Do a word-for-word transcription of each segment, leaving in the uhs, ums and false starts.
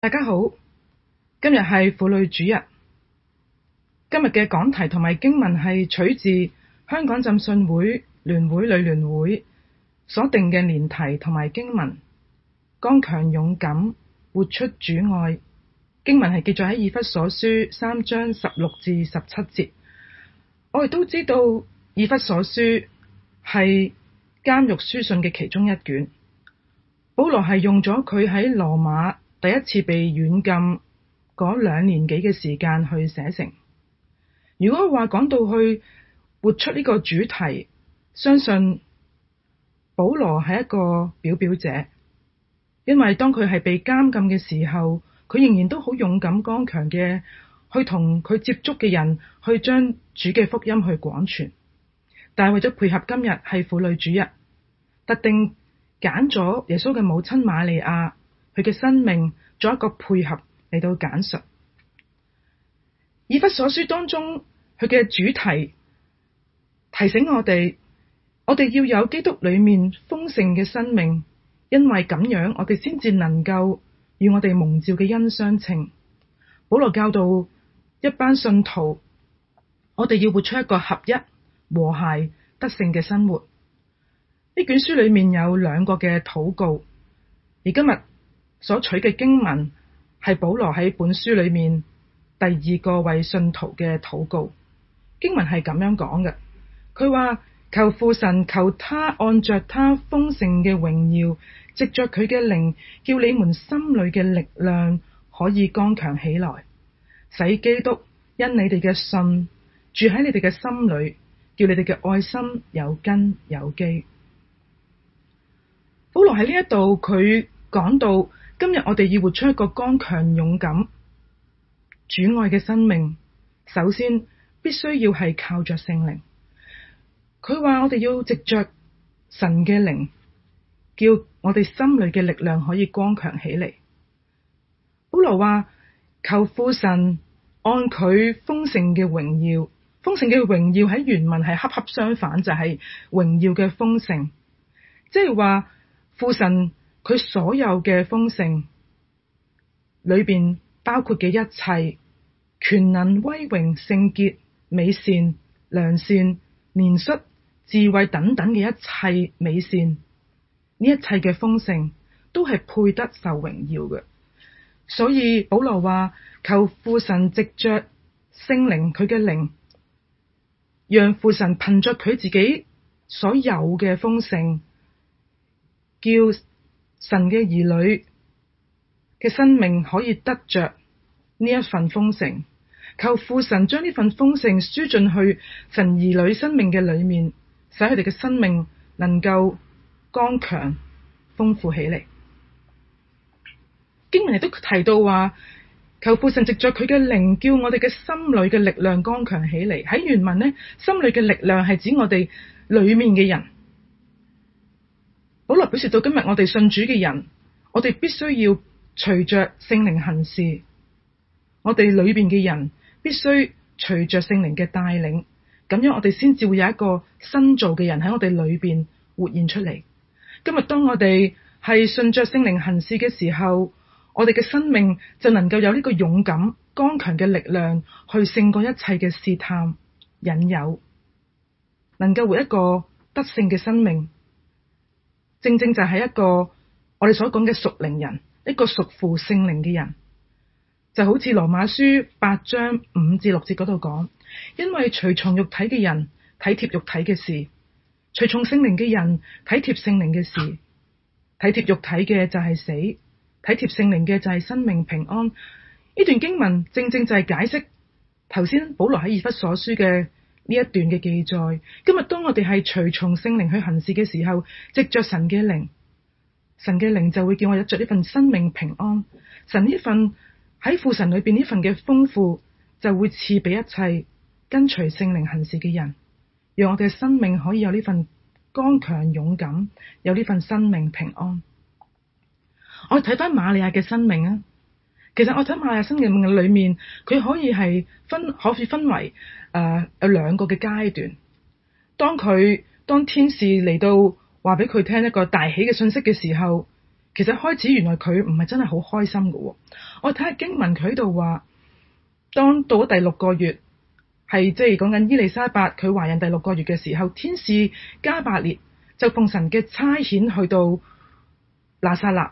大家好，今日係婦女主日。今日嘅講題同埋經文係取自香港浸信會聯會女聯會所定嘅年題同埋經文，剛強勇敢，活出主愛。經文係記載喺以弗所書三章十六至十七節。我哋都知道以弗所書係監獄書信嘅其中一卷，保羅係用咗佢喺羅馬第一次被軟禁嗰兩年幾嘅時間去寫成。如果話講到去活出呢個主題，相信保羅係一個表表者，因為當佢係被監禁嘅時候，佢仍然都好勇敢剛強嘅去同佢接觸嘅人去將主嘅福音去廣傳。但係為咗配合今日係婦女主日，特定揀咗耶穌嘅母親瑪利亞佢嘅生命做一個配合嚟到簡述。以弗所書當中佢嘅主題提醒我哋，我哋要有基督裏面豐盛嘅生命，因為咁樣我哋先至能夠與我哋蒙召嘅恩相稱。保羅教導一班信徒，我哋要活出一個合一、和諧、得勝嘅生活。呢卷書裏面有兩個嘅禱告，而今日所取嘅經文係保羅喺本書裏面第二個為信徒嘅禱告。經文係咁樣講嘅，佢話求父神，求他按着他豐盛嘅榮耀，藉着佢嘅靈，叫你們心裏嘅力量可以剛強起來，使基督因你哋嘅信住喺你哋嘅心裏，叫你哋嘅愛心有根有基。保羅喺呢一度佢講到，今日我哋要活出一個剛強勇敢主愛嘅生命，首先必須要係靠着聖靈。佢話我哋要藉着神嘅靈，叫我哋心裏嘅力量可以剛強起嚟。保羅話求父神按佢豐盛嘅榮耀，豐盛嘅榮耀喺原文係恰恰相反，就係榮耀嘅豐盛，即係話父神佢所有嘅豐盛裏邊包括嘅一切權能、威榮、聖潔、美善、良善、憐恤、智慧等等嘅一切美善，呢一切嘅豐盛都係配得受榮耀嘅。所以保羅話求父神藉着聖靈佢嘅靈，讓父神憑着佢自己所有嘅豐盛，叫神嘅兒女嘅生命可以得着呢一份豐盛。求父神將呢份豐盛輸進去神兒女生命嘅裏面，使佢哋嘅生命能夠剛強豐富起嚟。經文亦都提到話，求父神藉着佢嘅靈，叫我哋嘅心裏嘅力量剛強起嚟。喺原文呢，心裏嘅力量係指我哋裏面嘅人。保羅表示到今日我哋信主嘅人，我哋必須要隨着聖靈行事。我哋裏邊嘅人必須隨着聖靈嘅帶領，咁樣我哋先至會有一個新造嘅人喺我哋裏邊活現出嚟。今日當我哋係順着聖靈行事嘅時候，我哋嘅生命就能夠有呢個勇敢剛強嘅力量去勝過一切嘅試探引誘，能夠活一個得勝嘅生命。正正就係一個我哋所講嘅屬靈人，一個屬乎聖靈嘅人，就好似羅馬書八章五至六節嗰度講，因為隨從肉體嘅人體貼肉體嘅事，隨從聖靈嘅人體貼聖靈嘅事。體貼肉體嘅就係死，體貼聖靈嘅就係生命平安。呢段經文正正就係解釋頭先保羅喺以弗所書嘅呢一段嘅記載。今日當我哋係隨從聖靈去行事嘅時候，藉着神嘅靈，神嘅靈就會叫我有着呢份生命平安。神呢份喺父神裏邊呢份嘅豐富，就會賜俾一切跟隨聖靈行事嘅人，讓我哋嘅生命可以有呢份剛強勇敢，有呢份生命平安。我哋睇翻瑪利亞嘅生命啊，其實我睇瑪利亞生命嘅裏面，佢可以係分可以分為誒、呃、有兩個嘅階段。當佢當天使嚟到話俾佢聽一個大喜嘅信息嘅時候， 其實開始原來佢唔係真係好開心嘅喎。我睇下經文佢喺度話，當到咗第六個月，係即係講緊伊麗莎白佢懷孕第六個月嘅時候，天使加百列就奉神嘅差遣去到拿撒勒，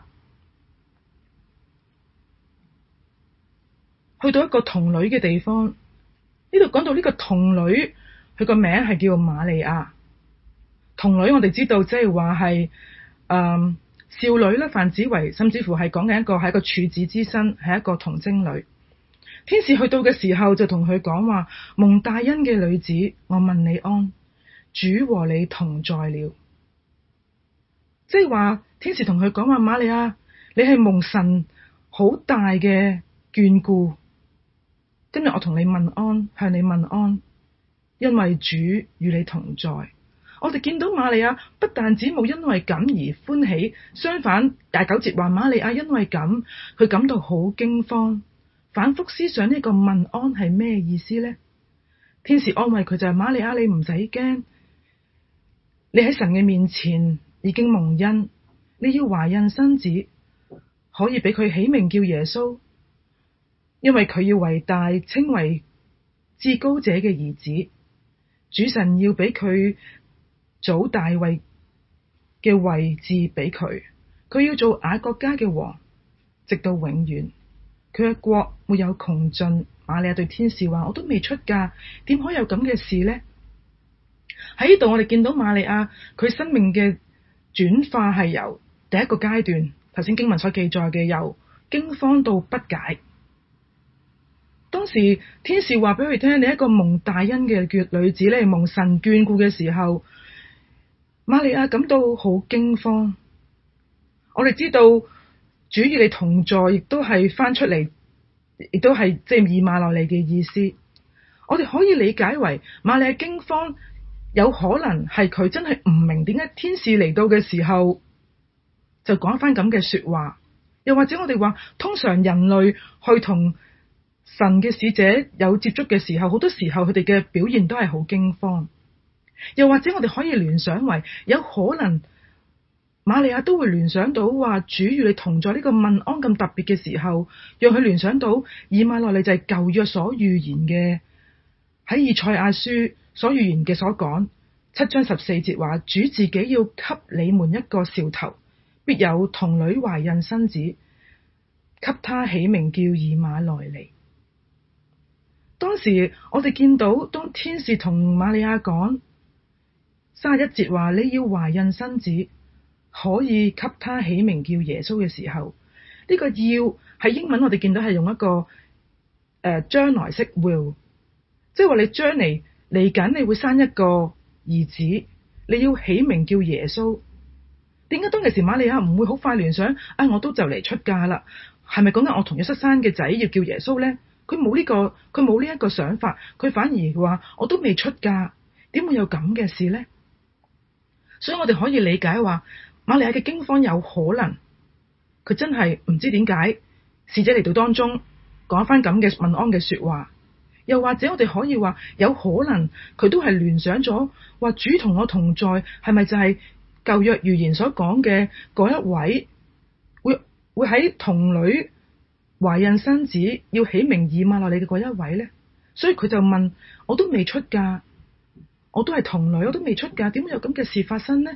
去到一個童女嘅地方。呢度講到呢個童女，佢個名係叫瑪利亞。童女我哋知道即係話係誒少女啦，泛指為甚至乎係講緊一個係一個處子之身，係一個童貞女。天使去到嘅時候就同佢講話：蒙大恩嘅女子，我問你安，主和你同在了。即係話天使同佢講話：瑪利亞，你係蒙神好大嘅眷顧。今日我同你問安，向你問安，因為主與你同在。我哋見到瑪利亞不但止冇因為咁而歡喜，相反廿九節話瑪利亞因為咁，佢感到好驚慌，反覆思想呢個問安係咩意思呢？天使安慰佢就係：瑪利亞，你唔使驚，你喺神嘅面前已經蒙恩，你要懷孕生子，可以俾佢起名叫耶穌。因為佢要為大，稱為至高者嘅兒子。主神要俾佢祖大衛嘅位置俾佢，佢要做雅各家嘅王，直到永遠。佢嘅國沒有窮盡。瑪利亞對天使話：我都未出嫁，點可以有咁嘅事呢？喺呢度我哋見到瑪利亞佢生命嘅轉化係由第一個階段，頭先經文所記載嘅，由驚慌到不解。當時天使話俾佢聽，你一個蒙大恩嘅女子咧，蒙神眷顧嘅時候，瑪利亞感到好驚慌。我哋知道主與你同在，亦都係翻出嚟，亦都係即係以馬內利嘅意思。我哋可以理解為瑪利亞驚慌，有可能係佢真係唔明點解天使嚟到嘅時候就講翻咁嘅說話，又或者我哋話通常人類去同神嘅使者有接觸嘅時候，好多時候佢哋嘅表現都係好驚慌。又或者我哋可以聯想為，有可能瑪利亞都會聯想到話主與你同在呢個問安咁特別嘅時候，讓佢聯想到以馬內利就係舊約所預言嘅，喺以賽亞書所預言嘅所講七章十四節話，主自己要給你們一個兆頭，必有童女懷孕生子，給他起名叫以馬內利。當時我哋見到當天使同瑪利亞講三十一節話，你要懷孕生子，可以給他起名叫耶穌嘅時候，呢、這個要喺英文我哋見到係用一個誒、呃、將來式 will， 即係話你將嚟嚟緊你會生一個兒子，你要起名叫耶穌。點解當其時瑪利亞唔會好快聯想啊？我都就嚟出嫁啦，係咪講緊我同約瑟生嘅仔要叫耶穌咧？佢冇呢個，佢冇呢一個想法，佢反而話我都未出嫁，點會有咁嘅事呢？所以我哋可以理解話，瑪利亞嘅驚慌有可能，佢真係唔知點解使者嚟到當中講翻咁嘅問安嘅說話，又或者我哋可以話有可能佢都係聯想咗話主同我同在，係咪就係舊約預言所講嘅嗰一位會會喺童女懷孕生子要起名以馬內利嘅嗰一位呢？所以佢就問：我都未出嫁，我都係童女，我都未出嫁，點會有咁嘅事發生呢？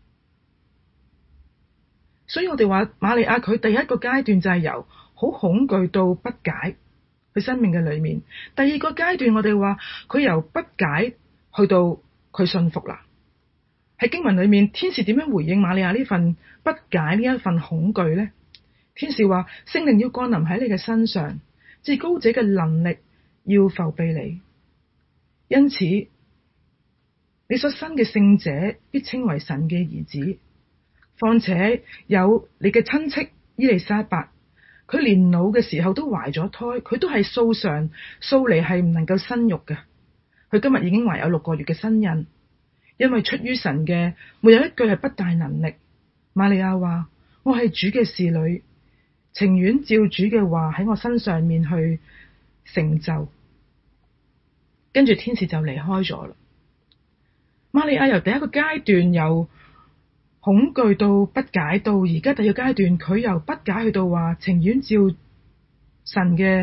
所以我哋話瑪利亞佢第一個階段就係由好恐懼到不解，佢生命嘅裏面。第二個階段我哋話佢由不解去到佢信服啦。喺經文裏面，天使點樣回應瑪利亞呢份不解，呢一份恐懼呢？天使話：聖靈要降臨喺你嘅身上，至高者嘅能力要覆庇你，因此你所生嘅聖者必稱為神嘅兒子。況且有你嘅親戚伊麗莎白，佢年老嘅時候都懷咗胎，佢都係素常素嚟係唔能夠生育嘅，佢今日已經懷有六個月嘅身孕，因為出於神嘅沒有一句係不帶能力。瑪利亞話：我係主嘅侍女，情願照主嘅話喺我身上面去成就。跟住天使就離開咗啦。瑪利亞由第一個階段由恐懼到不解，到而家第二個階段，佢由不解去到話情願照神嘅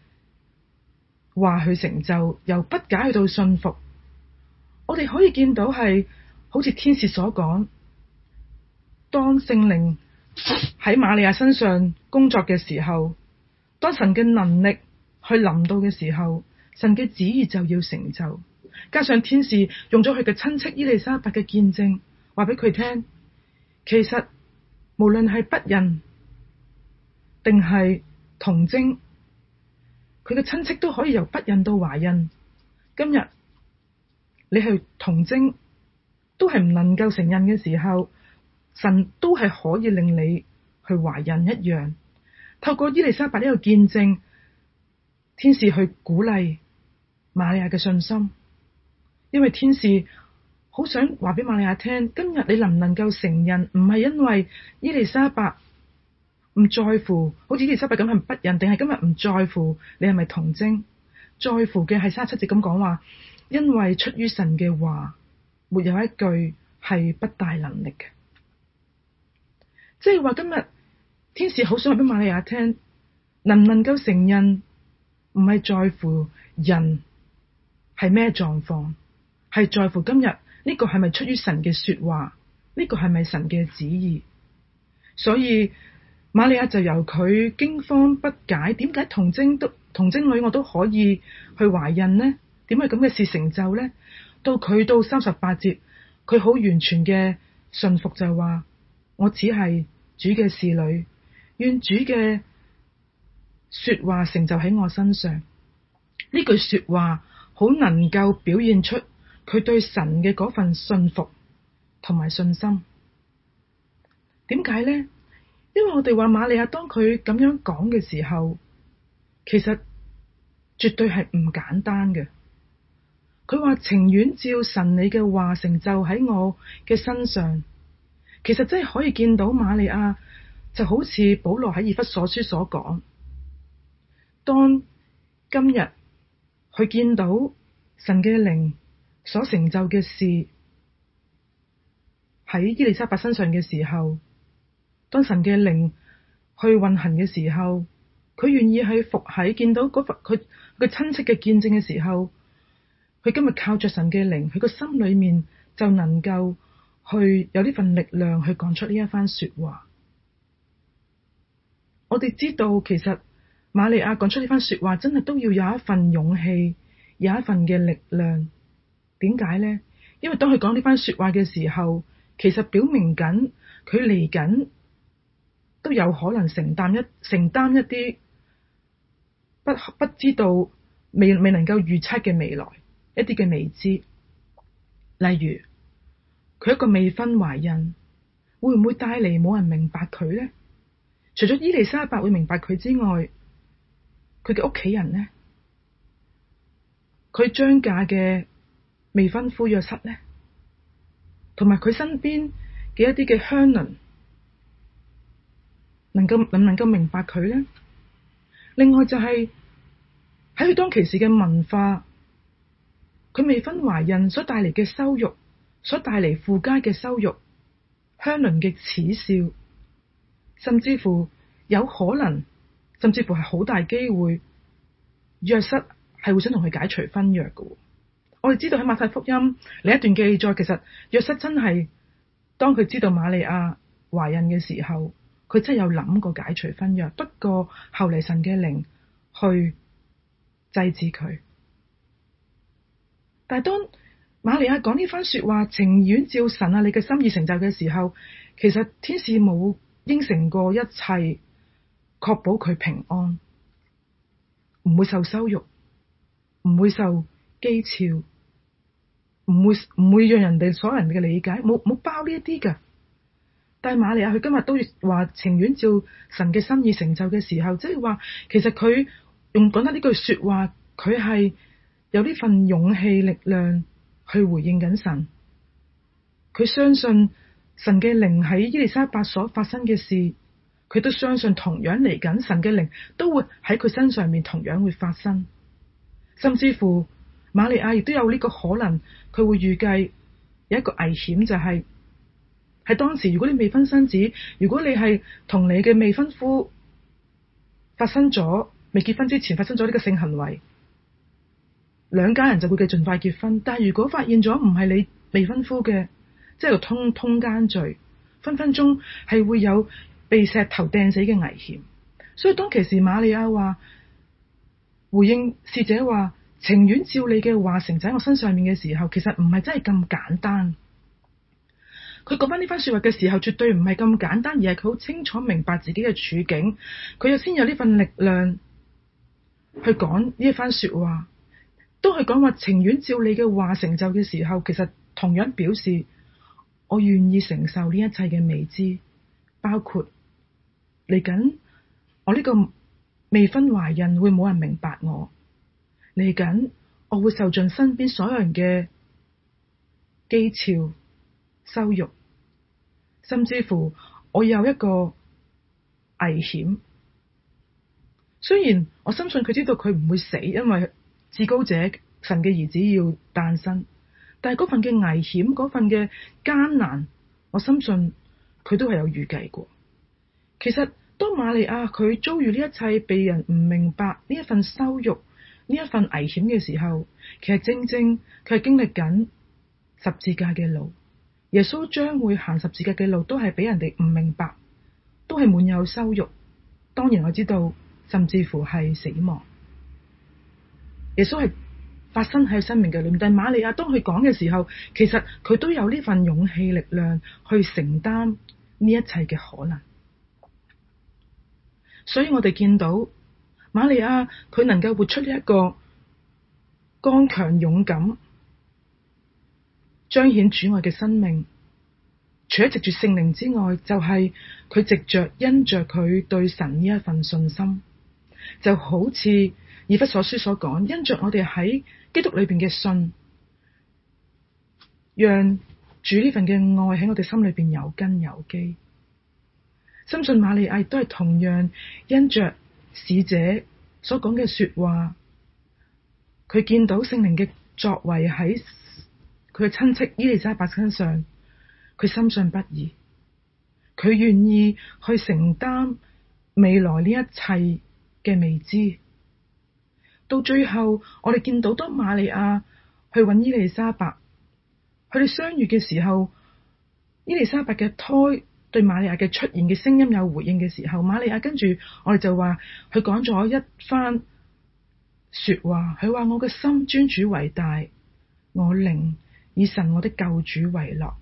話去成就，由不解去到信服。我哋可以見到係好似天使所講，當聖靈喺瑪利亞身上工作嘅時候，當神嘅能力去臨到嘅時候，神嘅旨意就要成就。加上天使用咗佢嘅親戚伊麗莎白嘅見證，話俾佢聽，其實無論係不孕定係童貞，佢嘅親戚都可以由不孕到懷孕。今日你係童貞都係唔能夠成孕嘅時候，神都係可以令你去懷孕一樣。透過伊麗莎白呢個見證，天使去鼓勵瑪利亞嘅信心，因為天使好想話俾瑪利亞聽，今日你能唔能夠成孕，唔係因為伊麗莎白唔在乎，好似伊麗莎白咁係不孕，定係今日唔在乎你係咪童貞，在乎嘅係三十七節咁講話，因為出於神嘅話，沒有一句係不帶能力嘅。即係話今日天使好想話俾瑪利亞聽，能唔能夠成孕，唔係在乎人係咩狀況，係在乎今日呢個係咪出於神嘅說話，呢個係咪神嘅旨意。所以瑪利亞就由佢驚慌不解，點解童貞都童貞女我都可以去懷孕呢？點解咁嘅事成就呢？到佢到三十八節，佢好完全嘅信服，就話我只係主嘅侍女，願主嘅說話成就喺我身上。呢句說話好能夠表現出佢對神嘅嗰份信服同埋信心。點解呢？因為我哋話瑪利亞當佢咁樣講嘅時候，其實絕對係唔簡單嘅。佢話情願照神你嘅話成就喺我嘅身上，其實真係可以見到瑪利亞就好似保羅喺以弗所書所講，當今日佢見到神嘅靈所成就嘅事喺伊麗莎白身上嘅時候，當神嘅靈去運行嘅時候，佢願意去服喺見到嗰份佢佢親戚嘅見證嘅時候，佢今日靠着神嘅靈，佢個心裏面就能夠去有呢份力量去講出呢一番說話。我哋知道其實瑪利亞講出呢番說話真係都要有一份勇氣，有一份嘅力量。點解呢？因為當佢講呢番說話嘅時候，其實表明緊佢嚟緊都有可能承擔一承擔一啲不不知道未未能夠預測嘅未來，一啲嘅未知。例如佢一個未婚懷孕，會唔會帶嚟冇人明白佢呢？除咗伊麗莎白會明白佢之外，佢嘅屋企人呢？佢將嫁嘅未婚夫約瑟呢？同埋佢身邊嘅一啲嘅鄉鄰，能夠能唔能夠明白佢呢？另外就係喺佢當其時嘅文化，佢未婚懷孕所帶嚟嘅羞辱，所帶嚟附加嘅羞辱，鄉鄰嘅恥笑，甚至乎有可能，甚至乎係好大機會，約瑟係會想同佢解除婚約嘅。我哋知道喺馬太福音另一段記載，其實約瑟真係當佢知道瑪利亞懷孕嘅時候，佢真係有諗過解除婚約，不過後嚟神嘅靈去制止佢。但係當瑪利亞講呢番說話，情願照神啊你嘅心意成就嘅時候，其實天使冇應承過一切，確保佢平安，唔會受羞辱，唔會受譏誚，唔會唔會讓人哋所有人嘅理解，冇冇包呢一啲㗎。但係瑪利亞佢今日都話情願照神嘅心意成就嘅時候，即係話其實佢用講得呢句說話，佢係有呢份勇氣力量去回應緊神。佢相信神嘅靈喺伊麗莎白所發生嘅事，佢都相信同樣嚟緊神嘅靈都會喺佢身上面同樣會發生。甚至乎瑪利亞亦都有呢個可能，佢會預計有一個危險，就係喺當時，如果你未婚生子，如果你係同你嘅未婚夫發生咗未結婚之前發生咗呢個性行為，兩家人就會嘅盡快結婚。但係如果發現咗唔係你未婚夫嘅，即係個通通姦罪，分分鐘係會有被石頭掟死嘅危險。所以當其時瑪利亞話回應使者話情願照你嘅話成就喺我身上面嘅時候，其實唔係真係咁簡單。佢講翻呢番說話嘅時候，絕對唔係咁簡單，而係佢好清楚明白自己嘅處境，佢又先有呢份力量去講呢一番說話。當佢講話情願照你嘅話成就嘅時候，其實同樣表示我願意承受呢一切嘅未知，包括嚟緊我呢個未婚懷孕會冇人明白我，嚟緊我會受盡身邊所有人嘅譏誚、羞辱，甚至乎我有一個危險。雖然我深信佢知道佢唔會死，因為至高者神嘅兒子要誕生，但係嗰份嘅危險、嗰份嘅艱難，我深信佢都係有預計過。其實當瑪利亞佢遭遇呢一切被人唔明白，呢一份羞辱、呢一份危險嘅時候，其實正正佢係經歷緊十字架嘅路。耶穌將會行十字架嘅路，都係俾人哋唔明白，都係滿有羞辱。當然我知道，甚至乎係死亡。耶穌係發生喺生命嘅裏面，但係瑪利亞當佢講嘅時候，其實佢都有呢份勇氣力量去承擔呢一切嘅可能。所以我哋見到瑪利亞佢能夠活出呢一個剛強勇敢，彰顯主愛嘅生命，除咗藉住聖靈之外，就係佢藉着因着佢對神呢一份信心，就好似以弗所書所講，因着我哋喺基督裏邊嘅信，讓主呢份嘅愛喺我哋心裏邊有根有基。深信瑪利亞亦都係同樣因着使者所講嘅說話，佢見到聖靈嘅作為喺佢嘅親戚伊麗莎白身上，佢深信不疑，佢願意去承擔未來呢一切嘅未知。到最後，我哋見到當瑪利亞去揾伊麗莎白，佢哋相遇嘅時候，伊麗莎白嘅胎對瑪利亞嘅出現嘅聲音有回應嘅時候，瑪利亞跟住我哋就話佢講咗一番說話，佢話我嘅心尊主為大，我靈以神我的救主為樂。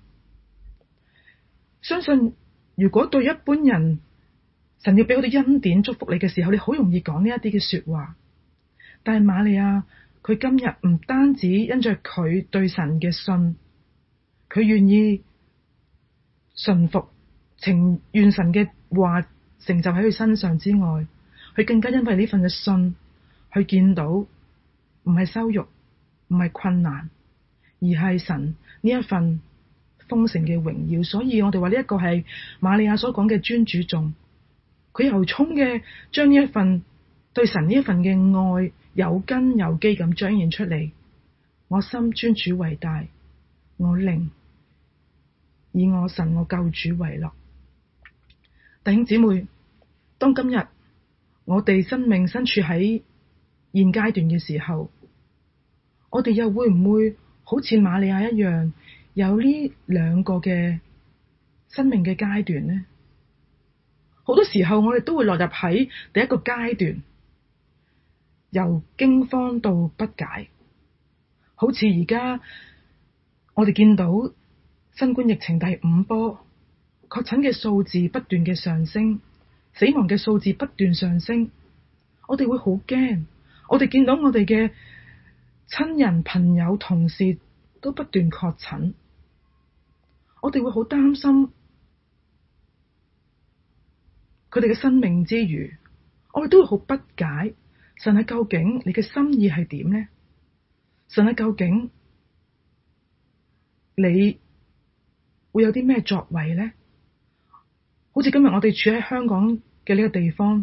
相信如果對一般人，神要俾我哋恩典祝福你嘅時候，你好容易講呢一啲嘅說話。但係瑪利亞佢今日唔單止因着佢對神嘅信，佢願意順服，情願神嘅話成就喺佢身上之外，佢更加因為呢份嘅信，去見到唔係羞辱，唔係困難，而係神呢一份豐盛嘅榮耀。所以我哋話呢一個係瑪利亞所講嘅尊主頌，佢由衷嘅將呢一份對神呢一份嘅愛有根有基咁彰顯出嚟。我心尊主為大，我靈以我神我救主為樂。弟兄姊妹，當今日我哋生命身處喺現階段嘅時候，我哋又會唔會好似瑪利亞一樣有呢兩個嘅生命嘅階段呢？好多時候我哋都會落入喺第一個階段，由驚慌到不解。好似而家我哋見到新冠疫情第五波，確診嘅數字不斷嘅上升，死亡嘅數字不斷上升，我哋會好驚。我哋見到我哋嘅親人、朋友、同事都不斷確診，我哋會好擔心佢哋嘅生命之餘，我哋都會好不解。神啊，究竟你嘅心意係點呢？神啊，究竟你會有啲咩作為呢？好似今日我哋處喺香港嘅呢個地方，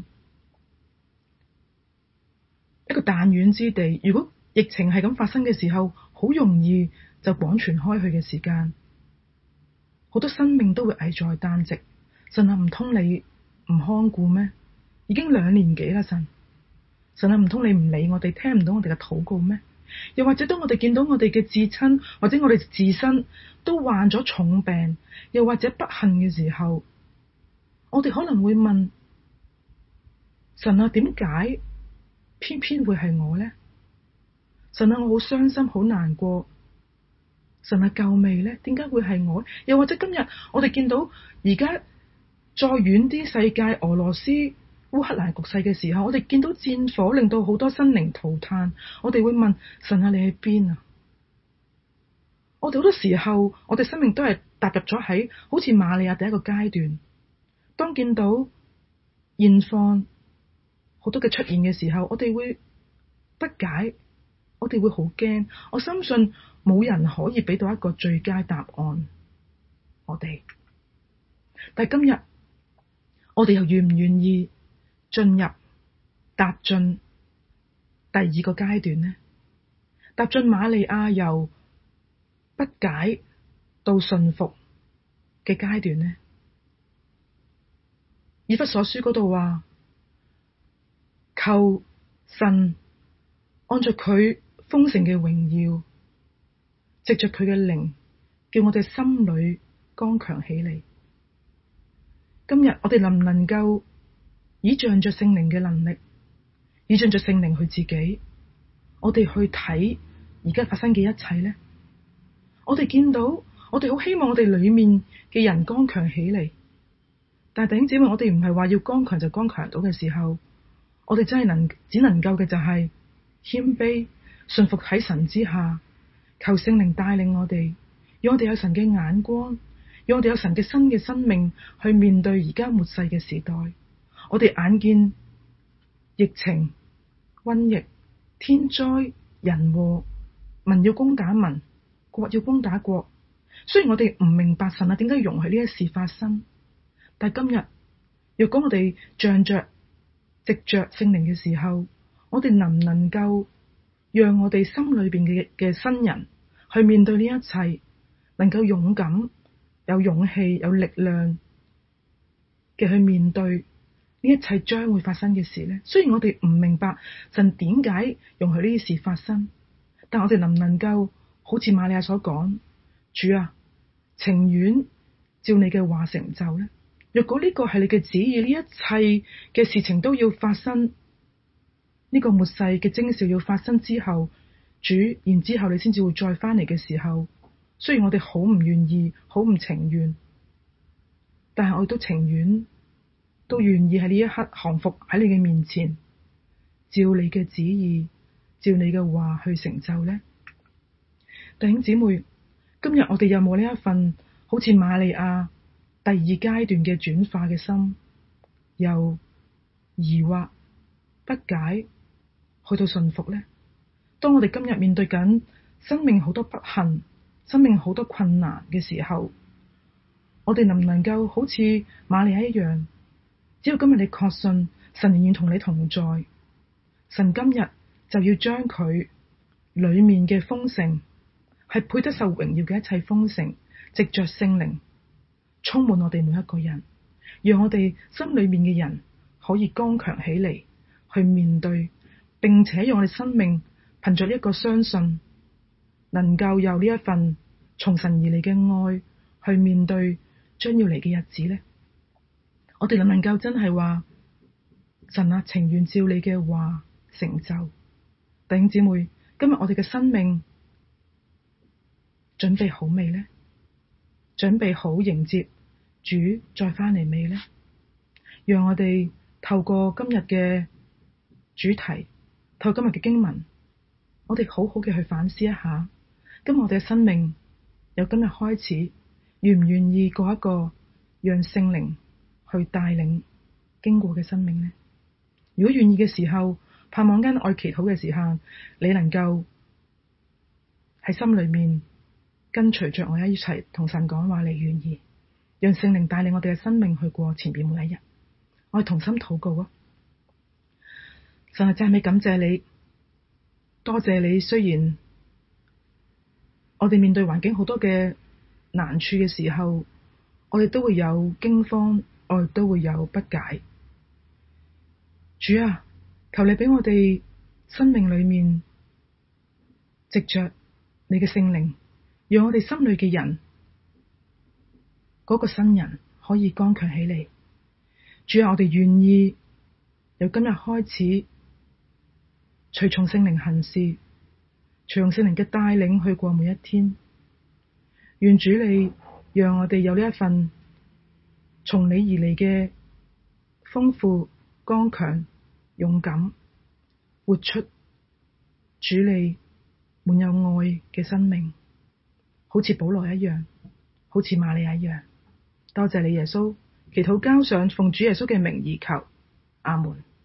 一個彈丸之地。如果疫情係咁發生嘅時候，好容易就廣傳開去嘅時間， 好多生命都會危在旦夕。神啊，唔通你唔看顧咩？已經兩年幾啦，神。神啊，唔通你唔理我哋，聽唔到我哋嘅禱告咩？又或者當我哋見到我哋嘅至親或者我哋自身都患咗重病，又或者不幸嘅時候，我哋可能會問神啊，點解偏偏會係我呢？神啊，我好傷心，好難過。神啊，救未呢？點解會係我？又或者今日我哋見到而家再遠啲世界俄羅斯烏克蘭局勢嘅時候，我哋見到戰火令到好多生靈塗炭，我哋會問神啊，你喺邊啊？我哋好多時候，我哋生命都係踏入咗喺好似瑪利亞第一個階段，當見到現況好多嘅出現嘅時候，我哋會不解，我哋會好驚。我相信冇人可以俾到一個最佳答案，我哋。但係今日我哋又願唔願意進入踏進第二個階段呢？踏進瑪利亞由不解到順服嘅階段呢？以弗所書嗰度話，求神按照佢豐盛嘅榮耀，藉着佢嘅靈，叫我哋心裏剛強起嚟。今日我哋能唔能夠以仗着聖靈嘅能力，以仗着聖靈去自己，我哋去睇而家發生嘅一切呢？我哋見到，我哋好希望我哋裏面嘅人剛強起嚟，但係弟兄姊妹，我哋唔係話要剛強就剛強到嘅時候，我哋真係能只能夠嘅就係謙卑順服喺神之下，求聖靈帶領我哋，讓我哋有神嘅眼光，讓我哋有神嘅新嘅生命去面對而家末世嘅時代。我哋眼見疫情、瘟疫、天災人禍，民要攻打民，國要攻打國。雖然我哋唔明白神啊點解容許呢一事發生，但係今日若果我哋仗着藉着聖靈嘅時候，我哋能唔能夠讓我哋心裏邊嘅嘅新人去面對呢一切，能夠勇敢、有勇氣、有力量嘅去面對呢一切將會發生嘅事呢？雖然我哋唔明白神點解容許呢啲事發生，但我哋能唔能夠好似瑪利亞所講，主啊，情願照你嘅話成就呢？若果呢個係你嘅旨意，呢一切嘅事情都要發生，呢個末世嘅徵兆要發生之後，主然之後你先至會再翻嚟嘅時候，雖然我哋好唔願意，好唔情願，但係我亦都情願，都願意喺呢一刻降服喺你嘅面前，照你嘅旨意，照你嘅話去成就呢？弟兄姊妹，今日我哋有冇呢一份好似瑪利亞第二階段嘅轉化嘅心，由疑惑不解去到順服呢？當我哋今日面對緊生命好多不幸、生命好多困難嘅時候，我哋能唔能夠好似瑪利亞一樣，只要今日你確信神仍然同你同在，神今日就要將佢裏面嘅豐盛，係配得受榮耀嘅一切豐盛，藉着聖靈充滿我哋每一個人，讓我哋心裏面嘅人可以剛強起嚟，去面對，並且讓我哋生命憑着一個相信，能夠有呢一份從神而嚟嘅愛去面對將要嚟嘅日子呢？我哋能唔能夠真係話神啊，情願照你嘅話成就？弟兄姊妹，今日我哋嘅生命準備好未呢？準備好迎接主再返嚟未呢？讓我哋透過今日嘅主題，透過今日嘅經文，我哋好好嘅去反思一下，今日我哋嘅生命由今日開始，願唔願意過一個讓聖靈去帶領經過嘅生命呢？如果願意嘅時候，盼望間愛祈禱嘅時候，你能夠喺心裏面跟隨着我一齊同神講話，你願意讓聖靈帶領我哋嘅生命去過前邊每一日。我哋同心禱告啊！神啊，讚美感謝你，多謝你。雖然我哋面對環境好多嘅難處嘅時候， 我哋都會有驚慌，我哋都會有不解。主啊，求你畀我哋生命裏面藉着你嘅聖靈，讓我哋心裏嘅人嗰、那個新人可以剛強起嚟。主啊，我哋願意由今日開始隨從聖靈行事，隨從聖靈嘅帶領去過每一天。願主你讓我哋有呢一份從你而嚟嘅豐富、剛強、勇敢，活出主你滿有愛嘅生命，好似保羅一樣，好似瑪利亞一樣。多謝你耶穌，祈禱交上奉主耶穌嘅名而求，阿門。